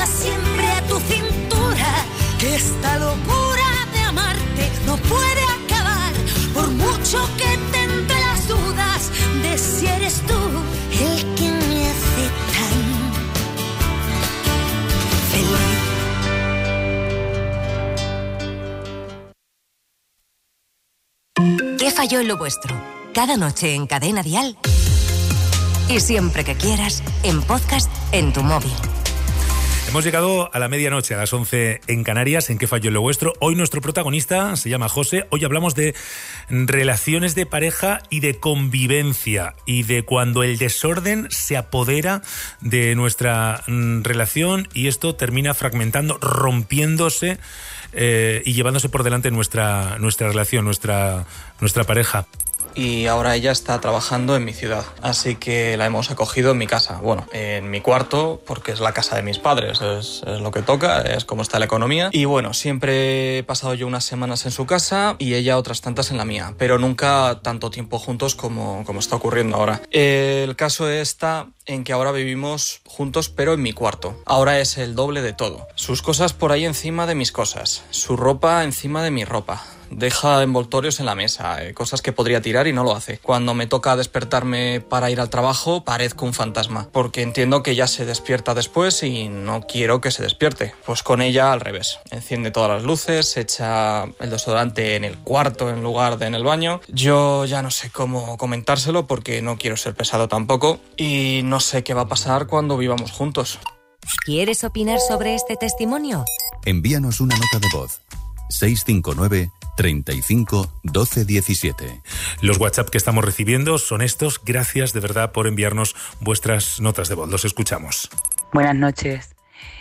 siempre a tu cintura, que esta locura de amarte no puede acabar, por mucho que te entre las dudas de si eres tú el que me hace tan feliz. ¿Qué falló en lo vuestro? Cada noche en Cadena Dial y siempre que quieras en podcast en tu móvil. Hemos llegado a la medianoche, a las 11 en Canarias, en ¿Qué falló en lo vuestro? Hoy nuestro protagonista se llama José. Hoy hablamos de relaciones de pareja y de convivencia y de cuando el desorden se apodera de nuestra relación y esto termina fragmentando, rompiéndose y llevándose por delante nuestra relación, nuestra pareja. Y ahora ella está trabajando en mi ciudad, así que la hemos acogido en mi casa, bueno, en mi cuarto, porque es la casa de mis padres, es lo que toca, es como está la economía. Y bueno, siempre he pasado yo unas semanas en su casa y ella otras tantas en la mía, pero nunca tanto tiempo juntos como está ocurriendo ahora. El caso está en que ahora vivimos juntos, pero en mi cuarto. Ahora es el doble de todo. Sus cosas por ahí encima de mis cosas, su ropa encima de mi ropa. Deja envoltorios en la mesa, cosas que podría tirar y no lo hace. Cuando me toca despertarme para ir al trabajo, parezco un fantasma, porque entiendo que ella se despierta después y no quiero que se despierte. Pues con ella al revés. Enciende todas las luces, echa el desodorante en el cuarto en lugar de en el baño. Yo ya no sé cómo comentárselo porque no quiero ser pesado tampoco y no sé qué va a pasar cuando vivamos juntos. ¿Quieres opinar sobre este testimonio? Envíanos una nota de voz. 659 35 12 17. Los WhatsApp que estamos recibiendo son estos. Gracias de verdad por enviarnos vuestras notas de voz. Los escuchamos. Buenas noches.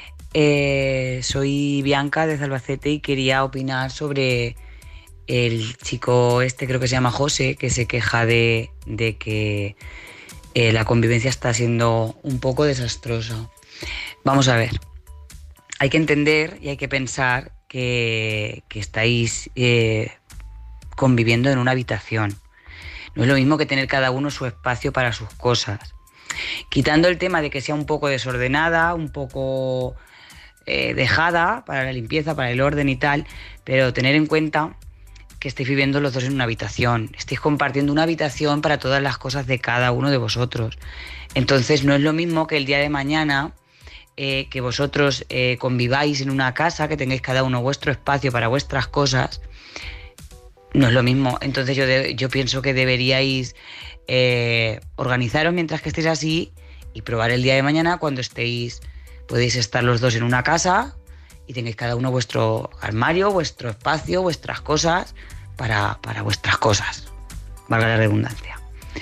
Soy Bianca desde Albacete y quería opinar sobre el chico creo que se llama José, que se queja de que la convivencia está siendo un poco desastrosa. Vamos a ver. Hay que entender y hay que pensar que estáis conviviendo en una habitación. No es lo mismo que tener cada uno su espacio para sus cosas. Quitando el tema de que sea un poco desordenada, un poco dejada para la limpieza, para el orden y tal, pero tener en cuenta que estáis viviendo los dos en una habitación. Estáis compartiendo una habitación para todas las cosas de cada uno de vosotros. Entonces no es lo mismo que el día de mañana que vosotros conviváis en una casa, que tengáis cada uno vuestro espacio para vuestras cosas, no es lo mismo. Entonces yo pienso que deberíais organizaros mientras que estéis así y probar el día de mañana cuando podéis estar los dos en una casa y tengáis cada uno vuestro armario, vuestro espacio, vuestras cosas para vuestras cosas, valga la redundancia.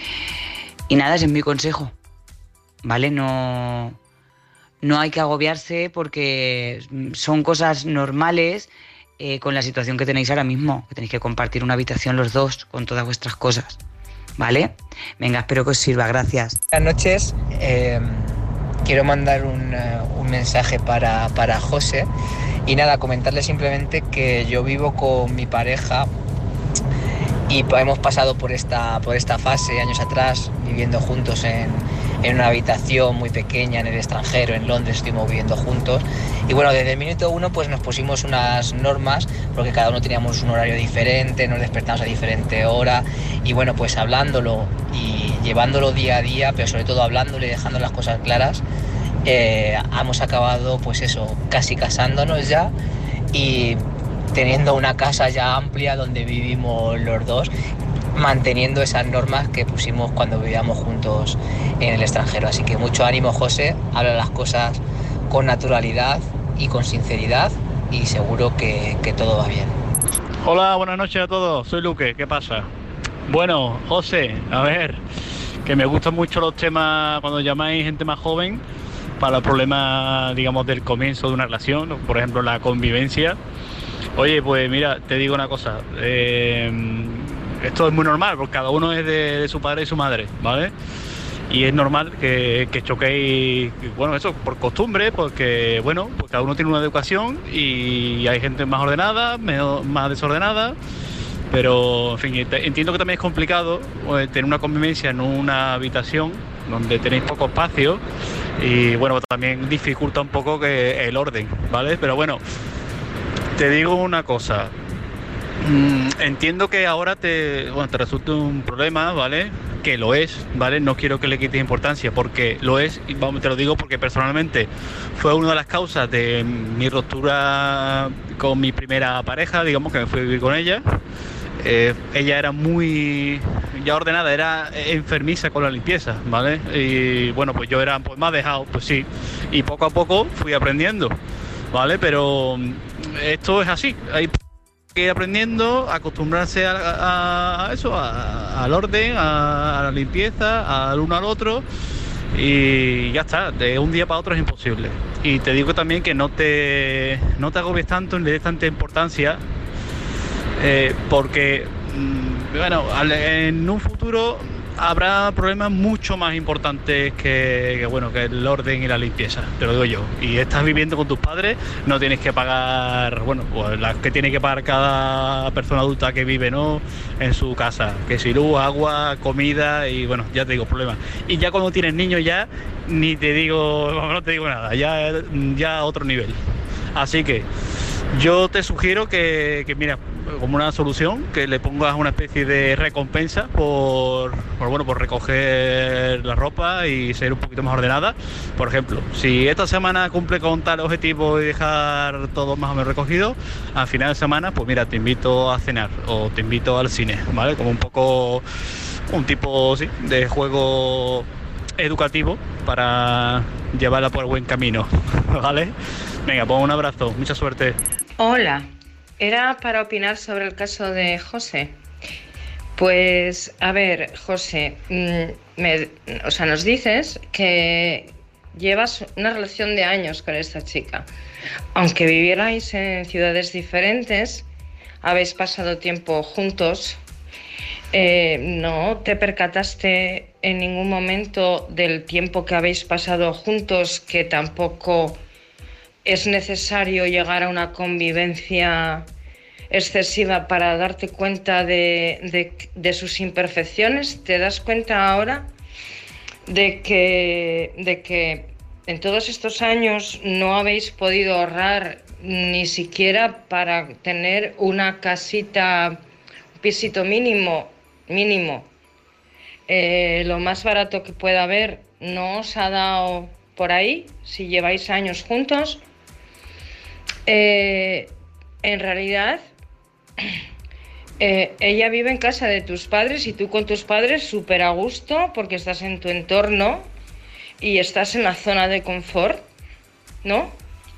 Y nada, ese es mi consejo, ¿vale? No hay que agobiarse porque son cosas normales con la situación que tenéis ahora mismo, que tenéis que compartir una habitación los dos con todas vuestras cosas, ¿vale? Venga, espero que os sirva, gracias. Buenas noches, quiero mandar un mensaje para José y nada, comentarle simplemente que yo vivo con mi pareja y hemos pasado por esta fase años atrás, viviendo juntos en una habitación muy pequeña en el extranjero, en Londres, estuvimos viviendo juntos. Y bueno, desde el minuto uno pues nos pusimos unas normas, porque cada uno teníamos un horario diferente, nos despertamos a diferente hora. Y bueno, pues hablándolo y llevándolo día a día, pero sobre todo hablándolo y dejando las cosas claras, hemos acabado pues eso, casi casándonos ya y teniendo una casa ya amplia donde vivimos los dos, manteniendo esas normas que pusimos cuando vivíamos juntos en el extranjero. Así que mucho ánimo, José, habla las cosas con naturalidad y con sinceridad y seguro que todo va bien. Hola, buenas noches a todos, soy Luque, ¿qué pasa? Bueno, José, a ver, que me gustan mucho los temas cuando llamáis gente más joven para los problemas, digamos, del comienzo de una relación, por ejemplo, la convivencia. Oye, pues mira, te digo una cosa, esto es muy normal, porque cada uno es de su padre y su madre, ¿vale? Y es normal que choquéis, bueno, eso, por costumbre, porque, bueno, pues cada uno tiene una educación y hay gente más ordenada, más desordenada, pero, en fin, entiendo que también es complicado tener una convivencia en una habitación donde tenéis poco espacio Y bueno, también dificulta un poco que el orden, ¿vale? Pero bueno, te digo una cosa. Entiendo que ahora te resulte un problema, ¿vale? Que lo es, ¿vale? No quiero que le quites importancia porque lo es, y vamos, te lo digo porque personalmente fue una de las causas de mi ruptura con mi primera pareja, digamos, que me fui a vivir con ella. Ella era muy ya ordenada, era enfermiza con la limpieza, ¿vale? Y bueno, pues yo era pues más dejado, pues sí, y poco a poco fui aprendiendo, ¿vale? Pero esto es así, hay que ir aprendiendo, acostumbrarse a eso, al orden, a la limpieza, al uno al otro, y ya está, de un día para otro es imposible. Y te digo también que no te agobies tanto, ni le des tanta importancia, porque bueno, en un futuro habrá problemas mucho más importantes que el orden y la limpieza, te lo digo yo. Y estás viviendo con tus padres, no tienes que pagar, bueno, pues las que tiene que pagar cada persona adulta que vive, ¿no?, en su casa, que si luz, agua, comida, y bueno, ya te digo, problemas. Y ya cuando tienes niños ya, ni te digo, no te digo nada, ya a otro nivel. Así que yo te sugiero que mira, como una solución, que le pongas una especie de recompensa por recoger la ropa y ser un poquito más ordenada. Por ejemplo, si esta semana cumple con tal objetivo y dejar todo más o menos recogido, al final de semana, pues mira, te invito a cenar o te invito al cine, ¿vale? Como un poco un tipo, sí, de juego educativo para llevarla por el buen camino, ¿vale? Venga, pues un abrazo, mucha suerte. Hola, era para opinar sobre el caso de José. Pues, a ver, José, nos dices que llevas una relación de años con esta chica. Aunque vivierais en ciudades diferentes, habéis pasado tiempo juntos, ¿no te percataste en ningún momento del tiempo que habéis pasado juntos, que tampoco es necesario llegar a una convivencia excesiva para darte cuenta de sus imperfecciones? ¿Te das cuenta ahora de que en todos estos años no habéis podido ahorrar ni siquiera para tener una casita, un pisito mínimo, lo más barato que pueda haber? ¿No os ha dado por ahí, si lleváis años juntos? En realidad, ella vive en casa de tus padres y tú con tus padres súper a gusto porque estás en tu entorno y estás en la zona de confort, ¿no?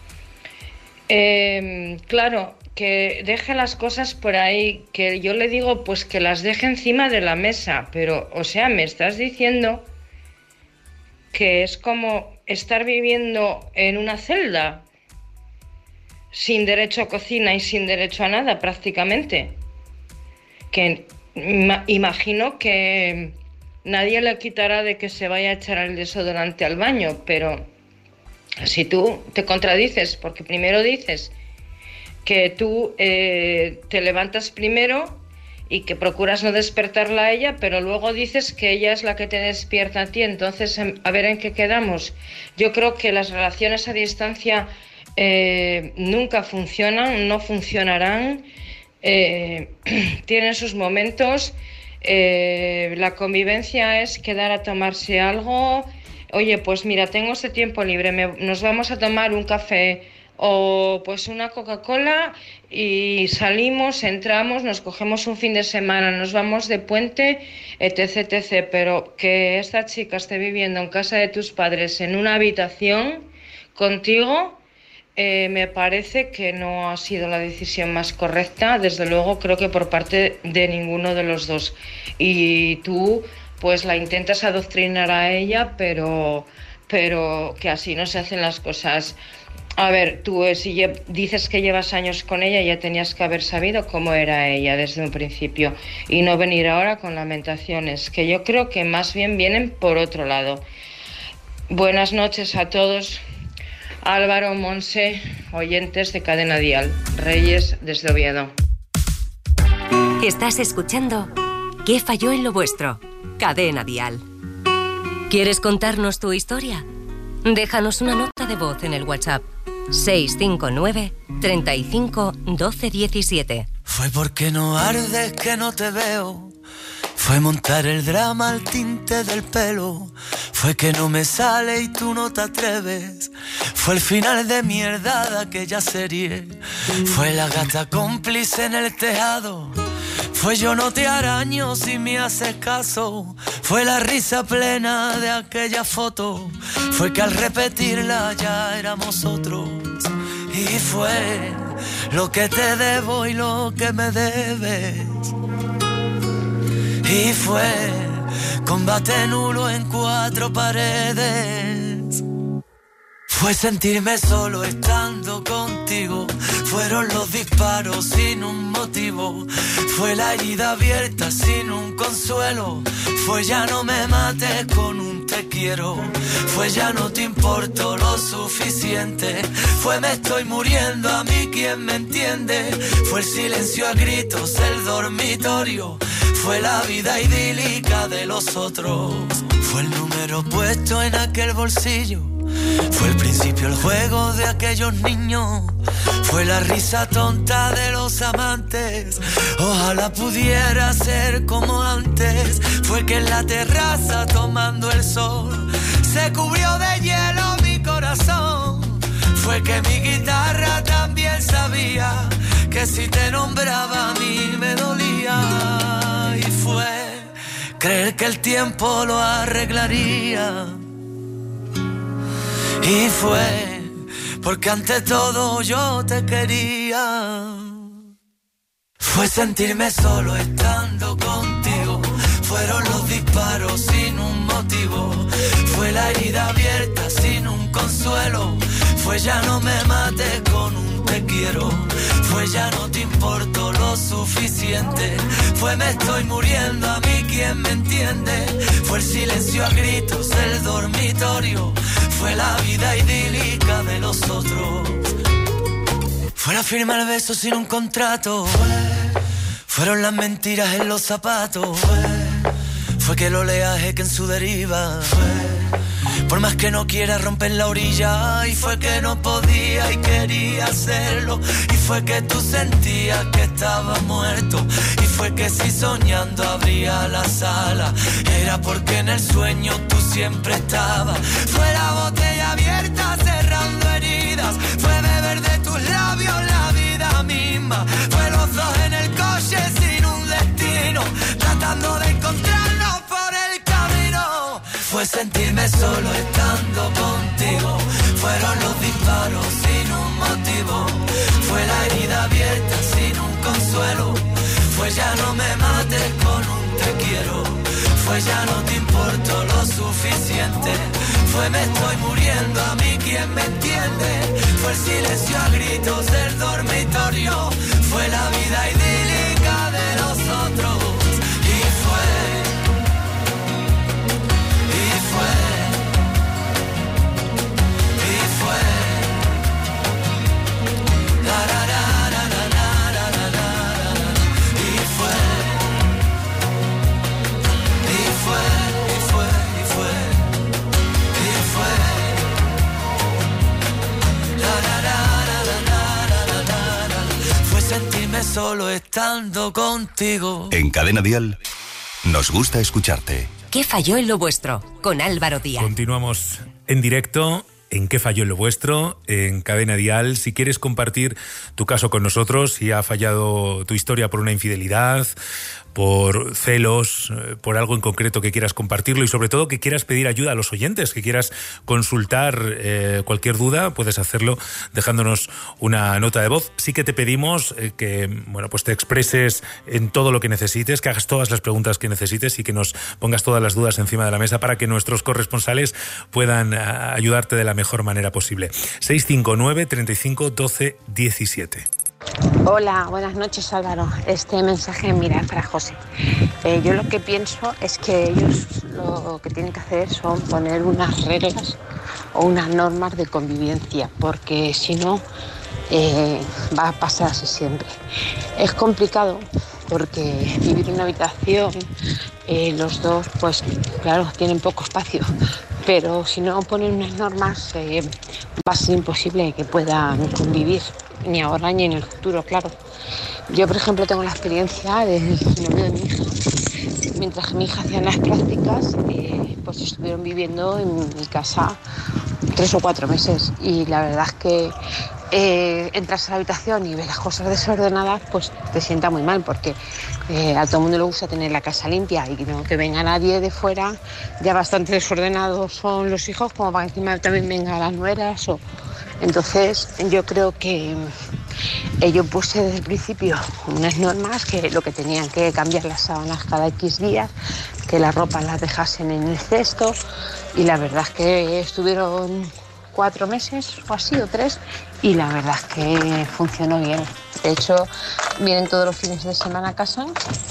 Claro, que deje las cosas por ahí, que yo le digo pues que las deje encima de la mesa, pero, o sea, me estás diciendo que es como estar viviendo en una celda, sin derecho a cocina y sin derecho a nada prácticamente. Que imagino que nadie le quitará de que se vaya a echar el desodorante al baño, pero si tú te contradices, porque primero dices que tú te levantas primero y que procuras no despertarla a ella, pero luego dices que ella es la que te despierta a ti, entonces a ver en qué quedamos. Yo creo que las relaciones a distancia nunca funcionan, no funcionarán, tienen sus momentos. La convivencia es quedar a tomarse algo. Oye, pues mira, tengo este tiempo libre, nos vamos a tomar un café o pues una Coca-Cola y salimos, entramos, nos cogemos un fin de semana, nos vamos de puente, etc, etc. Pero que esta chica esté viviendo en casa de tus padres en una habitación contigo, me parece que no ha sido la decisión más correcta, desde luego creo que por parte de ninguno de los dos. Y tú pues la intentas adoctrinar a ella, pero que así no se hacen las cosas. A ver, tú si dices que llevas años con ella, ya tenías que haber sabido cómo era ella desde un principio y no venir ahora con lamentaciones, que yo creo que más bien vienen por otro lado. Buenas noches a todos. Álvaro, Monse, oyentes de Cadena Dial. Reyes desde Oviedo. Estás escuchando ¿Qué falló en lo vuestro? Cadena Dial. ¿Quieres contarnos tu historia? Déjanos una nota de voz en el WhatsApp 659 35 12 17. Fue porque no ardes que no te veo. Fue montar el drama al tinte del pelo. Fue que no me sale y tú no te atreves. Fue el final de mierda de aquella serie. Fue la gata cómplice en el tejado. Fue yo no te araño si me haces caso. Fue la risa plena de aquella foto. Fue que al repetirla ya éramos otros. Y fue lo que te debo y lo que me debes. Y fue combate nulo en 4 paredes. Fue sentirme solo estando contigo. Fueron los disparos sin un motivo. Fue la herida abierta sin un consuelo. Fue ya no me mates con un te quiero. Fue ya no te importo lo suficiente. Fue me estoy muriendo, a mí quien me entiende. Fue el silencio a gritos, el dormitorio. Fue la vida idílica de los otros. Fue el número puesto en aquel bolsillo. Fue el principio, el juego de aquellos niños. Fue la risa tonta de los amantes. Ojalá pudiera ser como antes. Fue que en la terraza tomando el sol se cubrió de hielo mi corazón. Fue que mi guitarra también sabía que si te nombraba a mí me dolía. Y fue creer que el tiempo lo arreglaría. Y fue porque ante todo yo te quería. Fue sentirme solo estando contigo. Fueron los disparos sin un motivo. Fue la herida abierta sin un consuelo. Fue ya no me mates con un te quiero. Fue ya no te importo lo suficiente. Fue me estoy muriendo, a mí quien me entiende. Fue el silencio a gritos, el dormitorio. Fue la vida idílica de los otros. Fue la firma al beso sin un contrato. Fueron las mentiras en los zapatos. Fue que el oleaje que en su deriva. Por más que no quiera romper la orilla. Y fue que no podía y quería hacerlo. Y fue que tú sentías que estaba muerto. Y fue que si soñando abría la sala era porque en el sueño tú siempre estabas. Fue la botella abierta cerrando heridas. Fue beber de tus labios la vida misma. Fue los dos en el coche sin un destino, tratando de encontrarnos por el camino. Fue sentirme solo estando contigo. Fueron los disparos sin un motivo. Fue la herida abierta sin un consuelo. Fue ya no me mates con un te quiero. Fue ya no te importo lo suficiente. Fue me estoy muriendo, a mí quien me entiende. Fue el silencio a gritos del dormitorio. Fue la vida idílica de los otros. Y fue la la la la la la la la. Y fue la la la la la la. Fue sentirme solo estando contigo. En Cadena Dial nos gusta escucharte. ¿Qué falló en lo vuestro? Con Álvaro Díaz. Continuamos en directo en ¿Qué falló en lo vuestro? En Cadena Dial. Si quieres compartir tu caso con nosotros, si ha fallado tu historia por una infidelidad, por celos, por algo en concreto que quieras compartirlo y sobre todo que quieras pedir ayuda a los oyentes, que quieras consultar cualquier duda, puedes hacerlo dejándonos una nota de voz. Sí que te pedimos que pues te expreses en todo lo que necesites, que hagas todas las preguntas que necesites y que nos pongas todas las dudas encima de la mesa para que nuestros corresponsales puedan ayudarte de la mejor manera posible. 659 35 12 17. Hola, buenas noches Álvaro. Este mensaje, mira, para José. Yo lo que pienso es que ellos lo que tienen que hacer son poner unas reglas o unas normas de convivencia, porque si no va a pasarse siempre. Es complicado porque vivir en una habitación, los dos, pues claro, tienen poco espacio, pero si no ponen unas normas va a ser imposible que puedan convivir, ni ahora ni en el futuro, claro. Yo, por ejemplo, tengo la experiencia del novio de mi hija. Mientras que mi hija hacía las prácticas, pues estuvieron viviendo en mi casa 3 o 4 meses, y la verdad es que entras a la habitación y ves las cosas desordenadas, pues te sienta muy mal, porque a todo el mundo le gusta tener la casa limpia, y no que venga nadie de fuera. Ya bastante desordenados son los hijos como para que encima también vengan las nueras. Entonces yo creo que yo puse desde el principio unas normas, que lo que tenían que cambiar las sábanas cada X días, que la ropa las dejasen en el cesto, y la verdad es que estuvieron 4 meses o así, o 3, y la verdad es que funcionó bien. De hecho, vienen todos los fines de semana a casa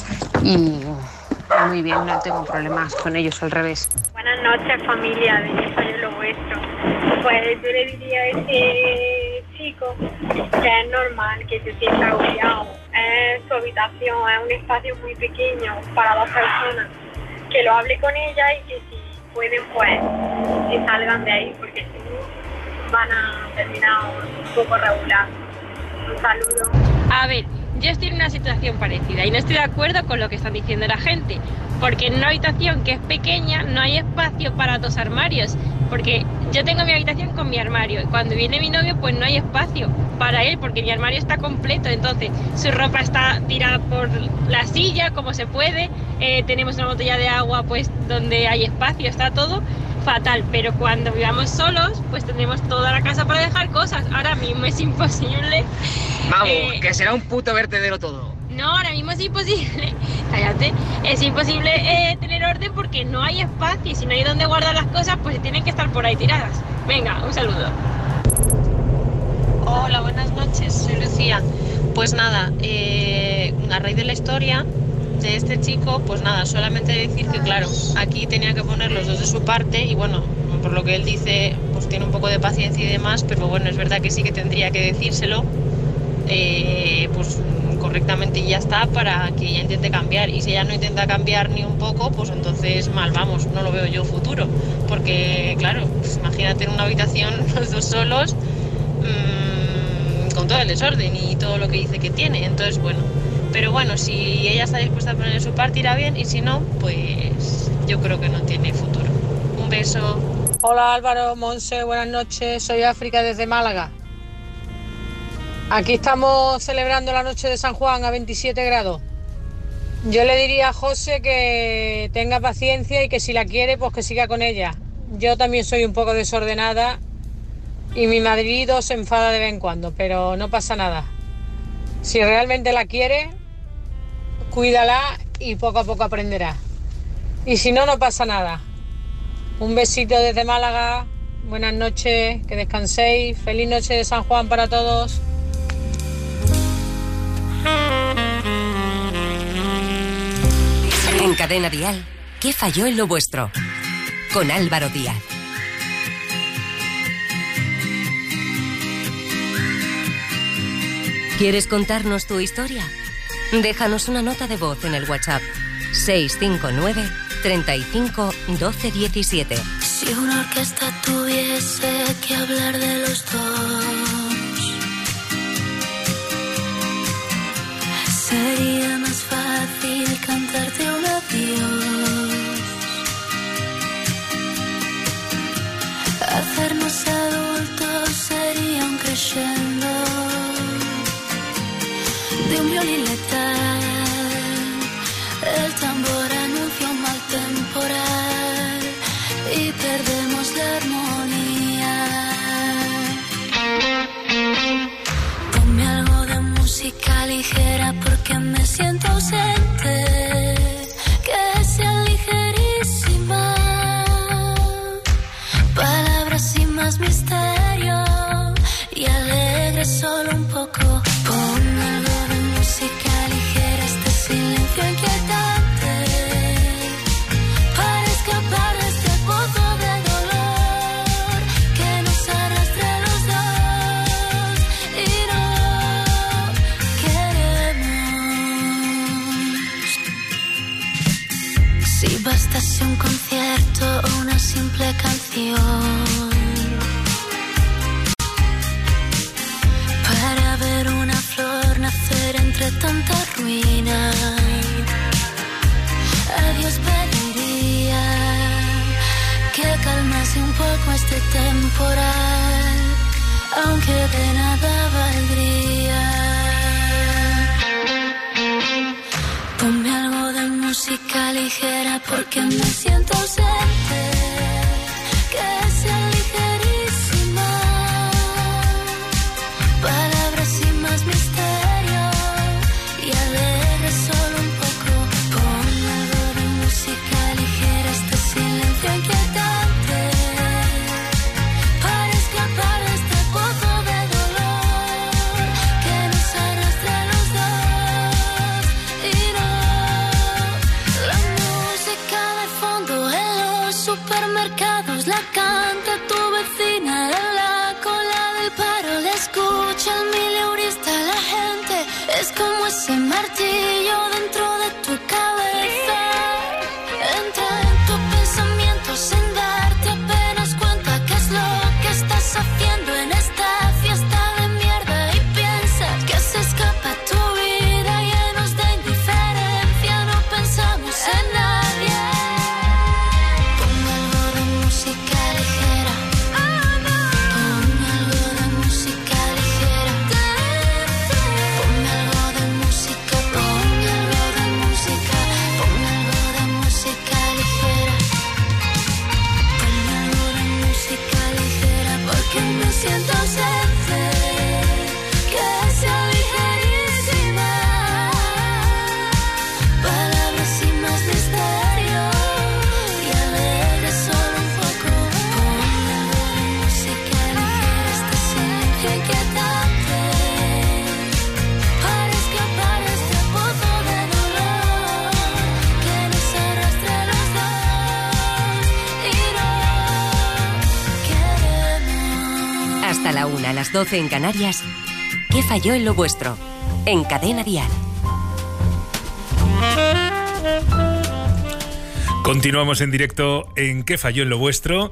y muy bien, no tengo problemas con ellos, al revés. Buenas noches, familia de Yo Fallo Lo Vuestro. Pues yo le diría a ese chico que es normal que se sienta agobiado. Es su habitación, es un espacio muy pequeño para 2 personas. Que lo hable con ella y que si pueden, pues, que salgan de ahí, porque si no van a terminar un poco regular. Un saludo. A ver, yo estoy en una situación parecida y no estoy de acuerdo con lo que están diciendo la gente, porque en una habitación que es pequeña no hay espacio para 2 armarios, porque yo tengo mi habitación con mi armario y cuando viene mi novio pues no hay espacio para él porque mi armario está completo, entonces su ropa está tirada por la silla como se puede, tenemos una botella de agua pues donde hay espacio, está todo fatal, pero cuando vivamos solos pues tendremos toda la casa para dejar cosas. Ahora mismo es imposible. Vamos, que será un puto vertedero todo. No, ahora mismo es imposible. Cállate. Es imposible tener orden porque no hay espacio y si no hay donde guardar las cosas pues tienen que estar por ahí tiradas. Venga, un saludo. Hola, buenas noches, soy Lucía. Pues nada, a raíz de la historia de este chico, pues nada, solamente decir que claro, aquí tenía que poner los dos de su parte y bueno, por lo que él dice, pues tiene un poco de paciencia y demás, pero bueno, es verdad que sí que tendría que decírselo pues correctamente y ya está, para que ella intente cambiar, y si ella no intenta cambiar ni un poco, pues entonces mal vamos, no lo veo yo futuro, porque claro, pues imagínate en una habitación los dos solos, con todo el desorden y todo lo que dice que tiene, entonces bueno, pero bueno, si ella está dispuesta a poner su parte irá bien, y si no, pues yo creo que no tiene futuro. Un beso. Hola Álvaro, Monse, buenas noches, soy África desde Málaga. Aquí estamos celebrando la noche de San Juan a 27 grados. Yo le diría a José que tenga paciencia y que si la quiere, pues que siga con ella. Yo también soy un poco desordenada y mi marido se enfada de vez en cuando, pero no pasa nada. Si realmente la quiere, cuídala y poco a poco aprenderá. Y si no, no pasa nada. Un besito desde Málaga, buenas noches, que descanséis, feliz noche de San Juan para todos. En Cadena Dial, ¿qué falló en lo vuestro? Con Álvaro Díaz. ¿Quieres contarnos tu historia? Déjanos una nota de voz en el WhatsApp 659 35 12 17. Si una orquesta tuviese que hablar de los dos, sería más fácil cantarte un adiós, hacernos adultos sería un crescendo de un violín letal. El tambor anuncia un mal temporal y perdemos la armonía. Ponme algo de música ligera porque me siento ausente, que sea ligerísima, palabras sin más misterio y alegre solo un poco. Ponme algo de música ligera, este silencio inquietante, para escapar de este pozo de dolor que nos arrastra a los dos y no queremos. Si bastase un concierto o una simple canción, este temporal, aunque de nada valdría. Ponme algo de música ligera porque me siento ausente, que sea ligerísima, palabras sin más misterio y alegre solo un poco. Ponme algo de música ligera, este silencio inquietante, para escapar de este pozo de dolor que nos arrastra a los dos. Y no, la música de fondo en los supermercados la canta tu vecina en la cola del paro, la escucha el mileurista, la gente es como ese martillo dentro de tu cabeza. Entra en tu pensamiento sin darte apenas cuenta qué es lo que estás haciendo en esta fiesta de mierda y piensas que se escapa tu vida llenos de indiferencia, no pensamos en nadie. Ponme algo de música ligera, ponme algo de música ligera, ponme algo de música, ponme algo de música, ponme algo de música ligera, ponme algo de música ligera porque me siento ausente, que sea ligerísima, palabras sin más misterio y alegre solo un poco. Ponme algo de música ligera, este silencio inquietante, para escapar de este pozo de dolor que nos arrastra a los dos y no queremos. Hasta la 1, a las 12 en Canarias. ¿Qué falló en lo vuestro? En Cadena Dial. Continuamos en directo en ¿Qué falló en lo vuestro?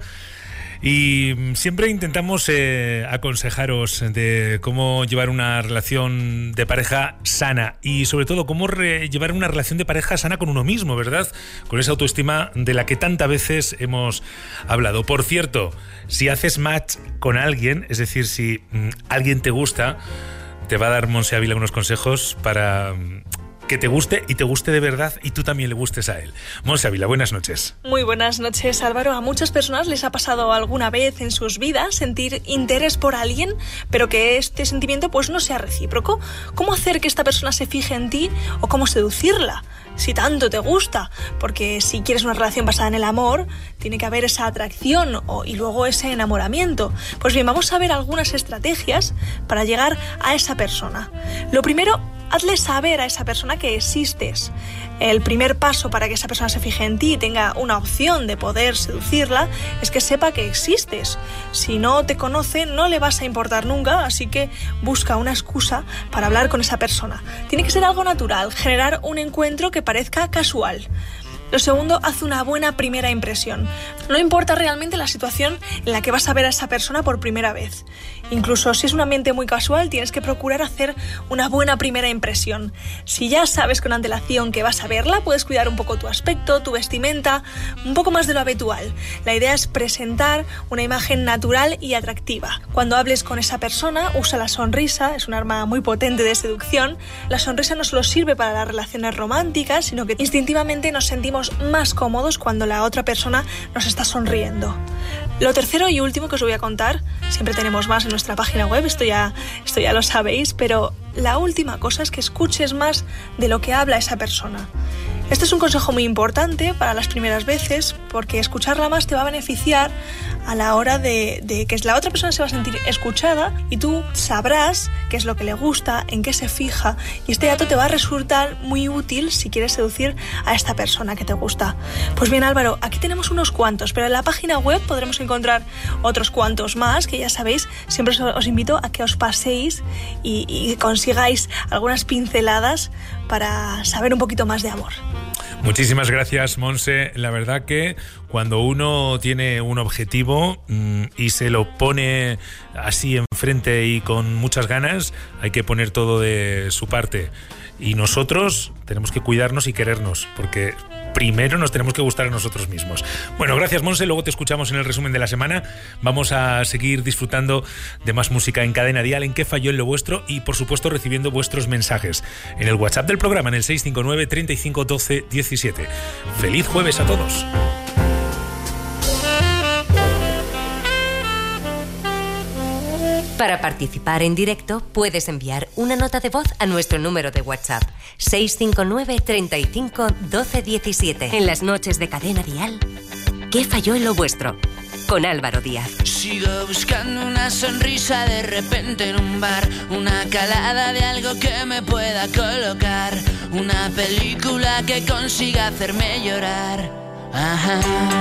Y siempre intentamos aconsejaros de cómo llevar una relación de pareja sana y sobre todo cómo llevar una relación de pareja sana con uno mismo, ¿verdad? Con esa autoestima de la que tantas veces hemos hablado. Por cierto, si haces match con alguien, es decir, si alguien te gusta, te va a dar Montse Ávila unos consejos para que te guste y te guste de verdad y tú también le gustes a él. Montse Ávila, buenas noches. Muy buenas noches, Álvaro. A muchas personas les ha pasado alguna vez en sus vidas sentir interés por alguien, pero que este sentimiento pues no sea recíproco. ¿Cómo hacer que esta persona se fije en ti o cómo seducirla? Si tanto te gusta, porque si quieres una relación basada en el amor, tiene que haber esa atracción y luego ese enamoramiento. Pues bien, vamos a ver algunas estrategias para llegar a esa persona. Lo primero, hazle saber a esa persona que existes. El primer paso para que esa persona se fije en ti y tenga una opción de poder seducirla es que sepa que existes. Si no te conoce, no le vas a importar nunca, así que busca una excusa para hablar con esa persona. Tiene que ser algo natural, generar un encuentro que parezca casual. Lo segundo, haz una buena primera impresión. No importa realmente la situación en la que vas a ver a esa persona por primera vez. Incluso si es un ambiente muy casual, tienes que procurar hacer una buena primera impresión. Si ya sabes con antelación que vas a verla, puedes cuidar un poco tu aspecto, tu vestimenta, un poco más de lo habitual. La idea es presentar una imagen natural y atractiva. Cuando hables con esa persona, usa la sonrisa, es un arma muy potente de seducción. La sonrisa no solo sirve para las relaciones románticas, sino que instintivamente nos sentimos más cómodos cuando la otra persona nos está sonriendo. Lo tercero y último que os voy a contar, siempre tenemos más en nuestra página web, esto ya lo sabéis, pero la última cosa es que escuches más de lo que habla esa persona. Este es un consejo muy importante para las primeras veces, porque escucharla más te va a beneficiar a la hora de que la otra persona se va a sentir escuchada y tú sabrás qué es lo que le gusta, en qué se fija, y este dato te va a resultar muy útil si quieres seducir a esta persona que te gusta. Pues bien, Álvaro, aquí tenemos unos cuantos, pero en la página web podremos encontrar otros cuantos más, que ya sabéis, siempre os invito a que os paséis y consigáis algunas pinceladas para saber un poquito más de amor. Muchísimas gracias, Montse. La verdad que cuando uno tiene un objetivo y se lo pone así enfrente y con muchas ganas, hay que poner todo de su parte. Y nosotros tenemos que cuidarnos y querernos, porque primero nos tenemos que gustar a nosotros mismos. Bueno, gracias, Monse. Luego te escuchamos en el resumen de la semana. Vamos a seguir disfrutando de más música en Cadena Dial, en ¿Qué falló en lo vuestro? Y, por supuesto, recibiendo vuestros mensajes en el WhatsApp del programa, en el 659 35 12 17. ¡Feliz jueves a todos! Para participar en directo puedes enviar una nota de voz a nuestro número de WhatsApp 659 35 12 17. En las noches de Cadena Dial, ¿Qué falló en lo vuestro? Con Álvaro Díaz. Sigo buscando una sonrisa de repente en un bar, una calada de algo que me pueda colocar, una película que consiga hacerme llorar. Ajá.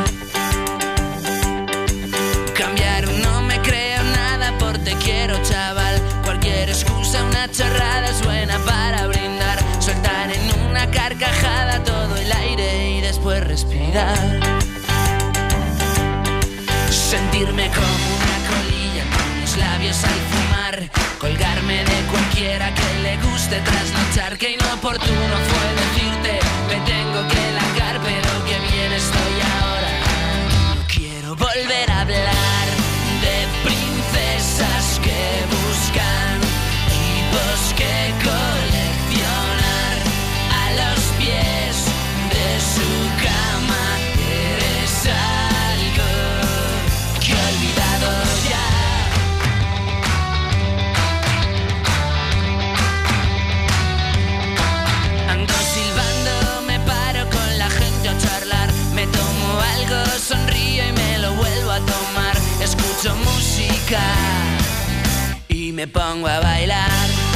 Cambiar no me creo nada por te quiero, chaval. Cualquier excusa, una chorrada es buena para brindar. Soltar en una carcajada todo el aire y después respirar. Sentirme como una colilla con los labios al fumar. Colgarme de cualquiera que le guste trasnochar. Que inoportuno fue decirte me tengo que largar, pero que bien estoy ahora. Quiero volver a hablar de princesas que buscan tipos que coleccionar a los pies de su cama. Eres algo que he olvidado ya. Ando silbando, me paro con la gente a charlar. Me tomo algo, sonrío y me lo vuelvo a tomar. Escucho música y me pongo a bailar.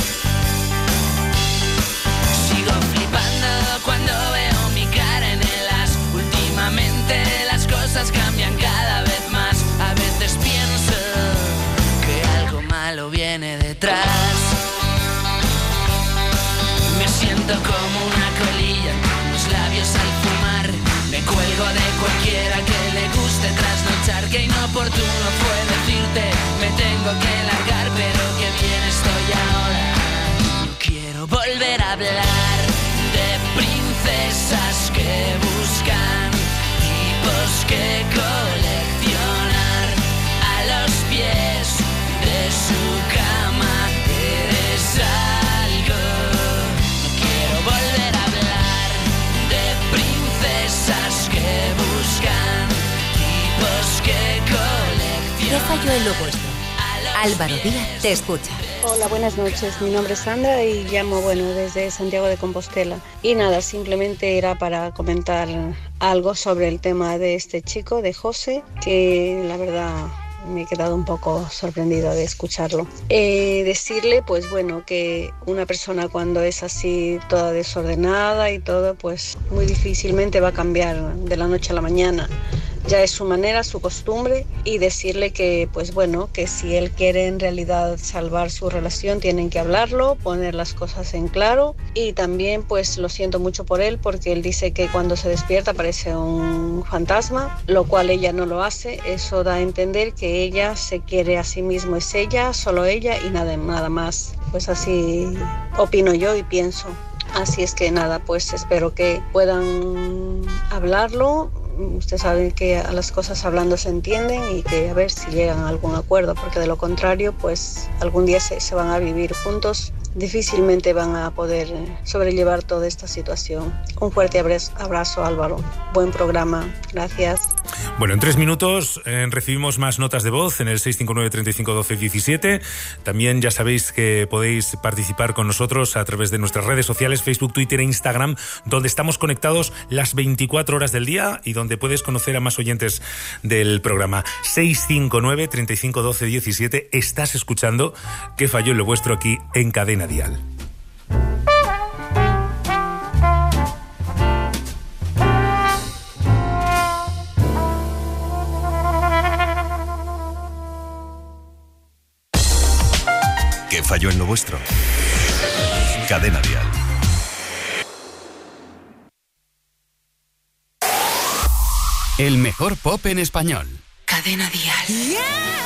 Sigo flipando cuando veo mi cara en el as. Últimamente las cosas cambian cada vez más. A veces pienso que algo malo viene detrás. Me siento como una colilla con los labios al fumar. Me cuelgo de cualquiera que le guste trasnochar. Que inoportuno fue decirte me tengo que largar, pero que bien estoy ahora. Quiero volver a hablar de princesas que buscan tipos que coleccionar a los pies de su cama. Eres algo. No quiero volver a hablar de princesas que buscan tipos que coleccionan. ¿Qué falló en lo vuestro? Álvaro Díaz te escucha. Hola, buenas noches. Mi nombre es Sandra y llamo, desde Santiago de Compostela. Y nada, simplemente era para comentar algo sobre el tema de este chico, de José, que la verdad me he quedado un poco sorprendida de escucharlo. Decirle, que una persona cuando es así toda desordenada y todo, pues muy difícilmente va a cambiar de la noche a la mañana. Ya es su manera, su costumbre, y decirle que, que si él quiere en realidad salvar su relación, tienen que hablarlo, poner las cosas en claro. Y también, lo siento mucho por él, porque él dice que cuando se despierta parece un fantasma, lo cual ella no lo hace. Eso da a entender que ella se quiere a sí mismo, es ella, solo ella y nada más. Pues así opino yo y pienso. Así es que nada, espero que puedan hablarlo. Usted sabe que a las cosas hablando se entienden y que a ver si llegan a algún acuerdo, porque de lo contrario, algún día se van a vivir juntos. Difícilmente van a poder sobrellevar toda esta situación. Un fuerte abrazo, Álvaro. Buen programa. Gracias. Bueno, en 3 minutos recibimos más notas de voz en el 659 35 12 17. También ya sabéis que podéis participar con nosotros a través de nuestras redes sociales, Facebook, Twitter e Instagram, donde estamos conectados las 24 horas del día y donde puedes conocer a más oyentes del programa. 659 35 12 17. Estás escuchando ¿Qué falló en lo vuestro? Aquí en Cadena Dial. ¿Qué falló en lo vuestro? Cadena Dial. El mejor pop en español. Cadena Dial.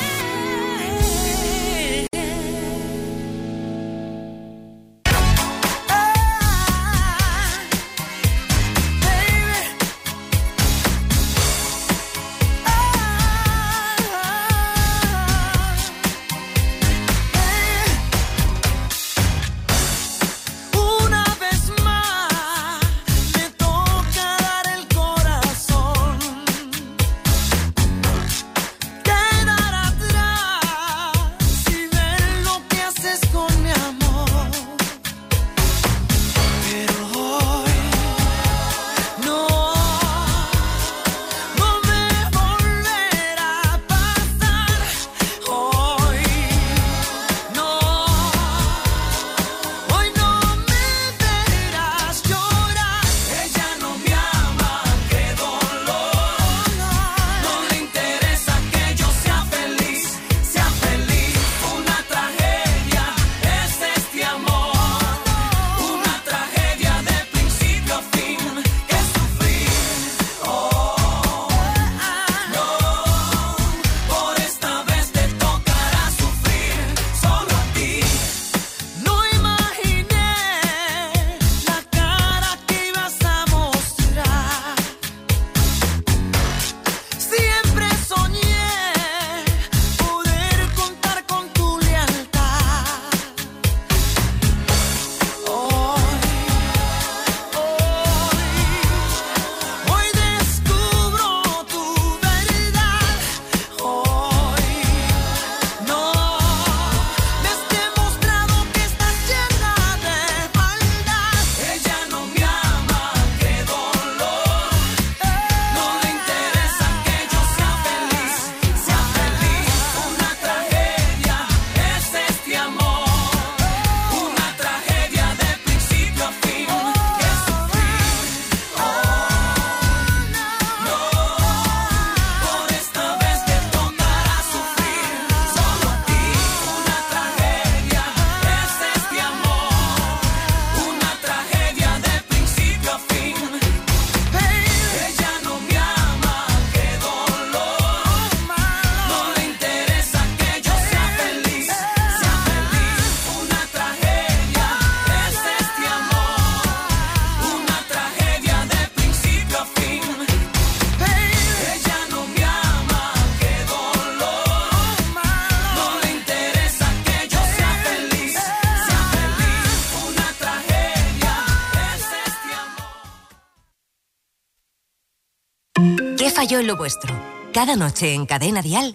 ¿Qué falló en lo vuestro? Cada noche en Cadena Dial.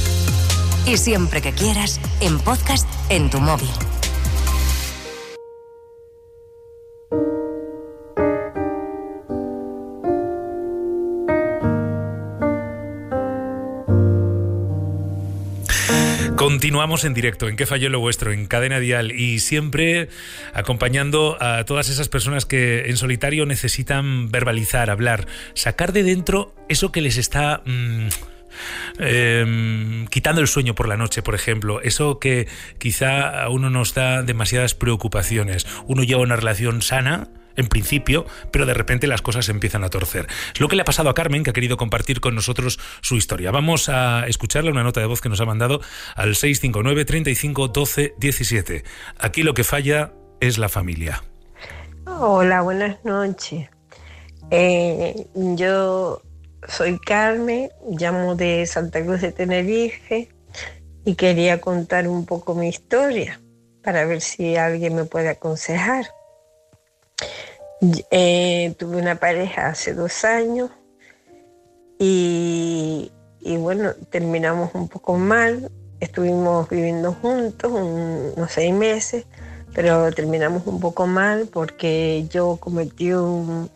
Y siempre que quieras, en podcast en tu móvil. Continuamos en directo, en ¿Qué falló lo vuestro? En Cadena Dial, y siempre acompañando a todas esas personas que en solitario necesitan verbalizar, hablar, sacar de dentro eso que les está quitando el sueño por la noche, por ejemplo, eso que quizá a uno nos da demasiadas preocupaciones. Uno lleva una relación sana, en principio, pero de repente las cosas se empiezan a torcer. Es lo que le ha pasado a Carmen, que ha querido compartir con nosotros su historia. Vamos a escucharle una nota de voz que nos ha mandado al 659 35 12 17. Aquí lo que falla es la familia. Hola, buenas noches. Yo soy Carmen, llamo de Santa Cruz de Tenerife y quería contar un poco mi historia para ver si alguien me puede aconsejar. Tuve una pareja hace 2 años y bueno, terminamos un poco mal. Estuvimos viviendo juntos unos 6 meses, pero terminamos un poco mal porque yo cometí un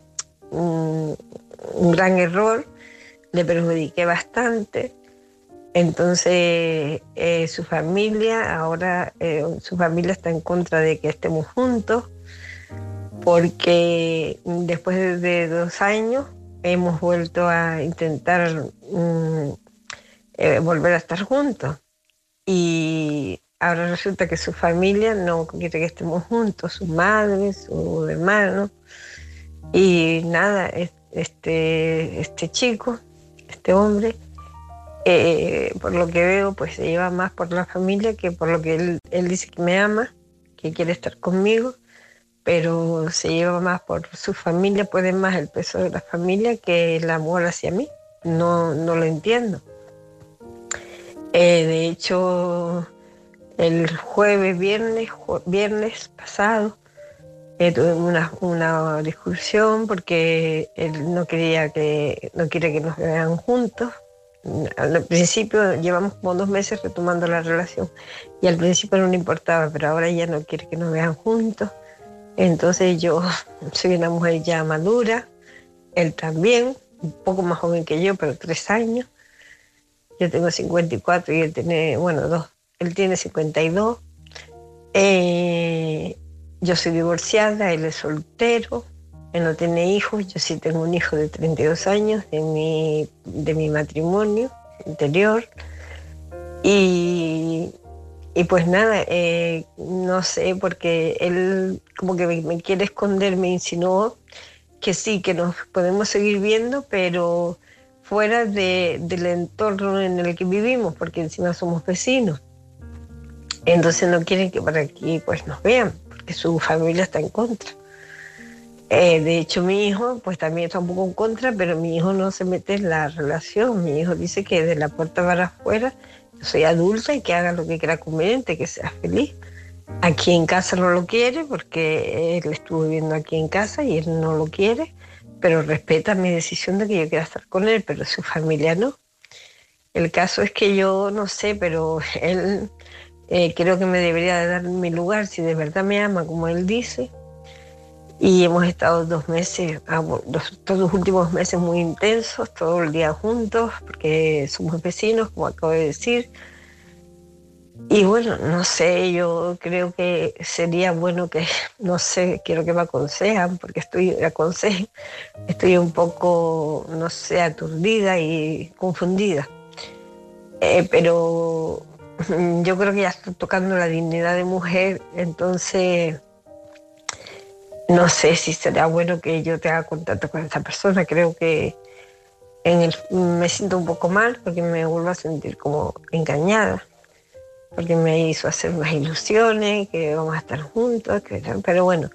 gran error, le perjudiqué bastante. Entonces su familia está en contra de que estemos juntos, porque después de 2 años hemos vuelto a intentar volver a estar juntos, y ahora resulta que su familia no quiere que estemos juntos, su madre, su hermano, y nada, este chico este hombre. Por lo que veo, pues se lleva más por la familia que por lo que él dice que me ama, que quiere estar conmigo, pero se lleva más por su familia, puede más el peso de la familia que el amor hacia mí. No lo entiendo. De hecho, el viernes pasado, tuvimos una discusión porque él no quiere que nos vean juntos. Al principio llevamos como 2 meses retomando la relación y al principio no le importaba, pero ahora ya no quiere que nos vean juntos. Entonces yo soy una mujer ya madura, él también, un poco más joven que yo, pero 3 años. Yo tengo 54 y él tiene, él tiene 52. Yo soy divorciada, él es soltero. Él no tiene hijos, yo sí tengo un hijo de 32 años de mi matrimonio anterior. Y pues nada, no sé, porque él como que me quiere esconder, me insinuó que sí, que nos podemos seguir viendo, pero fuera del entorno en el que vivimos, porque encima somos vecinos. Entonces no quieren que por aquí pues nos vean, porque su familia está en contra. De hecho, mi hijo pues también está un poco en contra, pero mi hijo no se mete en la relación. Mi hijo dice que de la puerta para afuera yo soy adulta y que haga lo que quiera conveniente, que sea feliz. Aquí en casa no lo quiere porque él estuvo viviendo aquí en casa y él no lo quiere, pero respeta mi decisión de que yo quiera estar con él, pero su familia no. El caso es que yo no sé, pero él creo que me debería de dar mi lugar si de verdad me ama, como él dice. Y hemos estado 2 meses, todos los últimos meses muy intensos, todo el día juntos, porque somos vecinos, como acabo de decir. Y bueno, no sé, yo creo que sería bueno que, no sé, quiero que me aconsejan, porque estoy un poco, no sé, aturdida y confundida. Pero yo creo que ya estoy tocando la dignidad de mujer, entonces no sé si será bueno que yo tenga contacto con esa persona. Creo que me siento un poco mal porque me vuelvo a sentir como engañada, porque me hizo hacer unas ilusiones que vamos a estar juntos, pero bueno,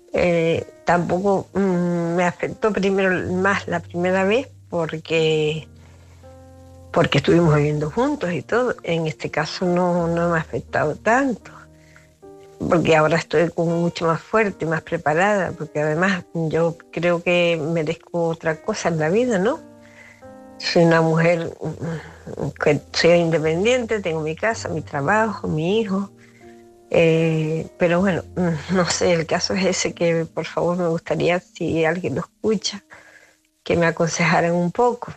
tampoco me afectó más la primera vez porque estuvimos viviendo juntos y todo. En este caso no me ha afectado tanto, porque ahora estoy como mucho más fuerte, más preparada, porque además yo creo que merezco otra cosa en la vida, ¿no? Soy una mujer que soy independiente, tengo mi casa, mi trabajo, mi hijo, pero bueno, no sé, el caso es ese, que por favor me gustaría, si alguien lo escucha, que me aconsejaran un poco.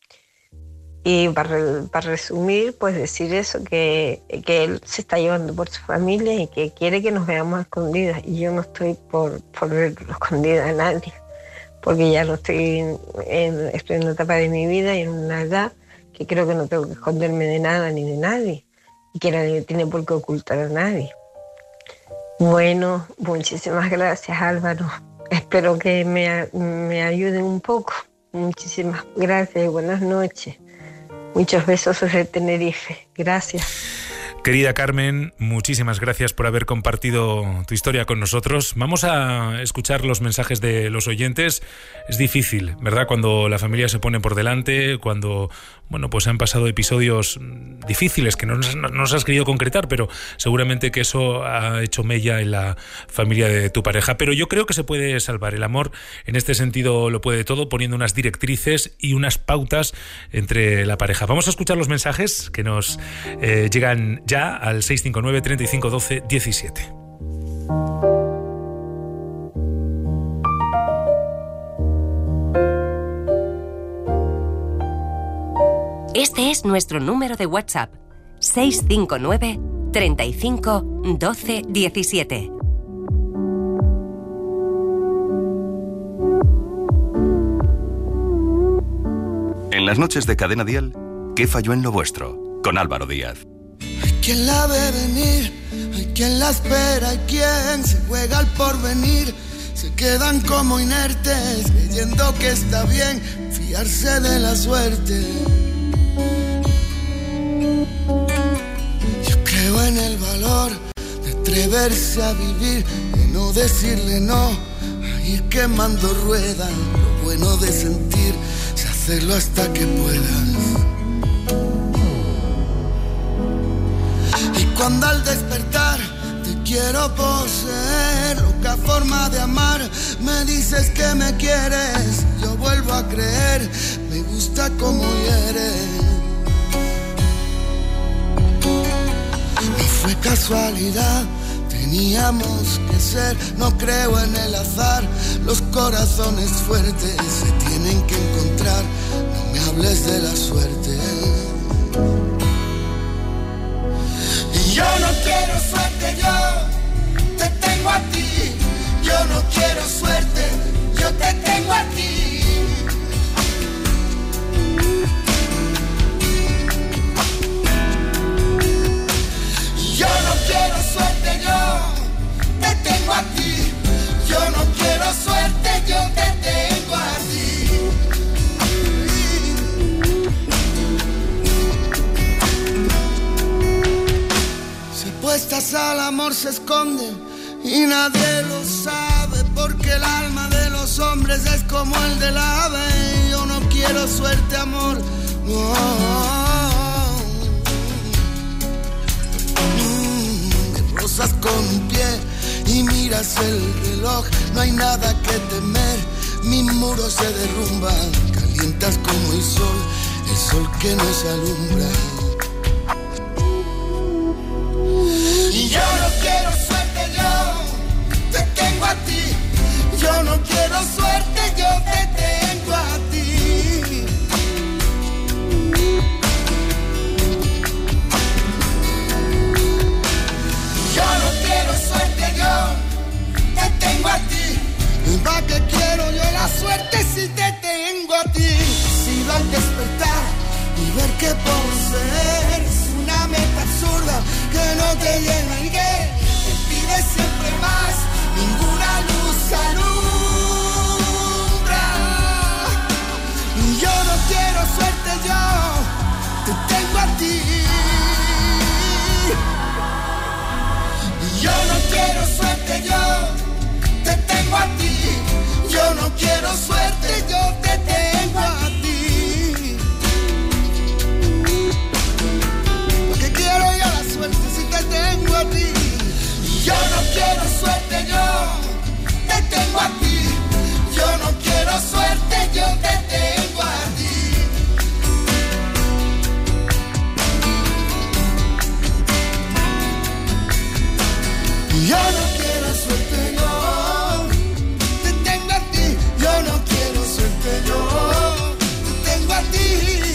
Y para resumir, pues decir eso, que él se está llevando por su familia y que quiere que nos veamos escondidas. Y yo no estoy por ver escondida a nadie, porque ya no estoy en una etapa de mi vida y en una edad que creo que no tengo que esconderme de nada ni de nadie, y que nadie tiene por qué ocultar a nadie. Bueno, muchísimas gracias, Álvaro. Espero que me ayuden un poco. Muchísimas gracias y buenas noches. Muchos besos desde Tenerife. Gracias. Querida Carmen, muchísimas gracias por haber compartido tu historia con nosotros. Vamos a escuchar los mensajes de los oyentes. Es difícil, ¿verdad?, cuando la familia se pone por delante, cuando, pues han pasado episodios difíciles que no nos has querido concretar, pero seguramente que eso ha hecho mella en la familia de tu pareja. Pero yo creo que se puede salvar. El amor, en este sentido, lo puede todo, poniendo unas directrices y unas pautas entre la pareja. Vamos a escuchar los mensajes que nos llegan ya al 659 35 12 17. Este es nuestro número de WhatsApp: 659 35 12 17. En las noches de Cadena Dial, ¿qué falló en lo vuestro? Con Álvaro Díaz. ¿Quién la ve venir? Hay quien la espera, hay quien se juega al porvenir. se quedan como inertes, creyendo que está bien fiarse de la suerte. Yo creo en el valor de atreverse a vivir, de no decirle no, a ir quemando ruedas. Lo bueno de sentir, es hacerlo hasta que puedas. Y cuando al despertar te quiero poseer, loca forma de amar, me dices que me quieres, yo vuelvo a creer, me gusta como hieres. No fue casualidad, teníamos que ser, no creo en el azar, los corazones fuertes se tienen que encontrar, no me hables de la suerte. Yo no quiero suerte, yo te tengo a ti. Yo no quiero suerte, yo te tengo a ti. Yo no quiero suerte, yo te tengo a ti. Yo no quiero suerte, yo te tengo a ti. Puestas al amor se esconden y nadie lo sabe, porque el alma de los hombres es como el del ave. Yo no quiero suerte, amor, no. Me rozas con un pie y miras el reloj, no hay nada que temer, mis muros se derrumban, calientas como el sol que nos alumbra. Yo no quiero suerte, yo te tengo a ti. Yo no quiero suerte, yo te tengo a ti. Yo no quiero suerte, yo te tengo a ti. ¿Para qué quiero yo la suerte si te tengo a ti? Si al despertar y ver que poseer es una meta absurda que no te llena y que te pide siempre más, ninguna luz alumbra. Yo no quiero suerte, yo te tengo a ti. Yo no quiero suerte, yo te tengo a ti. Yo no quiero suerte, yo te tengo a ti. Quiero yo la suerte si te tengo a ti. Yo no quiero suerte, yo te tengo a ti. Yo no quiero suerte, yo te tengo a ti. Yo no quiero suerte, yo te tengo a ti. Yo no quiero suerte, yo te tengo a ti.